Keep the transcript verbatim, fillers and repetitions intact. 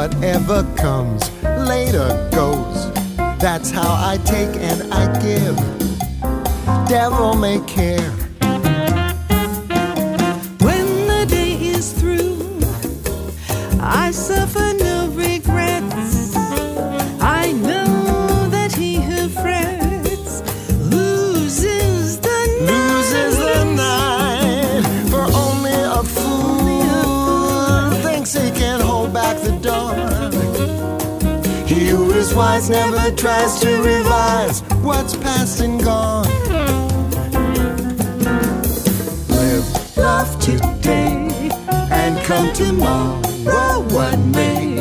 whatever comes later goes. That's how I take and I give. Devil may care. When the day is through, I suffer no regrets. I know that he who frets loses the night. Loses the night. For only a fool thinks he can hold back the dawn. He who is wise never tries to revise what's past and gone. Live, love today, and come tomorrow what may.